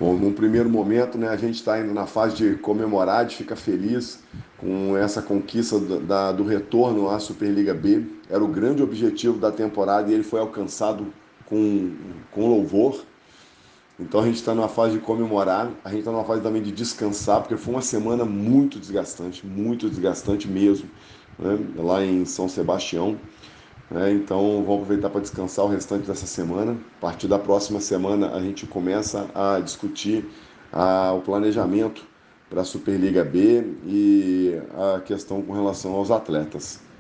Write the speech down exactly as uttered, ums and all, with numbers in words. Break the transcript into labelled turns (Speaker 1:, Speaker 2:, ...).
Speaker 1: Bom, num primeiro momento, né, a gente está indo na fase de comemorar, de ficar feliz com essa conquista do, da- do retorno à Superliga B. Era o grande objetivo da temporada e ele foi alcançado com, com louvor. Então a gente está numa fase de comemorar, a gente está numa fase também de descansar, porque foi uma semana muito desgastante, muito desgastante mesmo, né, lá em São Sebastião. Né? Então vamos aproveitar para descansar o restante dessa semana. A partir da próxima semana a gente começa a discutir a, o planejamento para a Superliga B e a questão com relação aos atletas.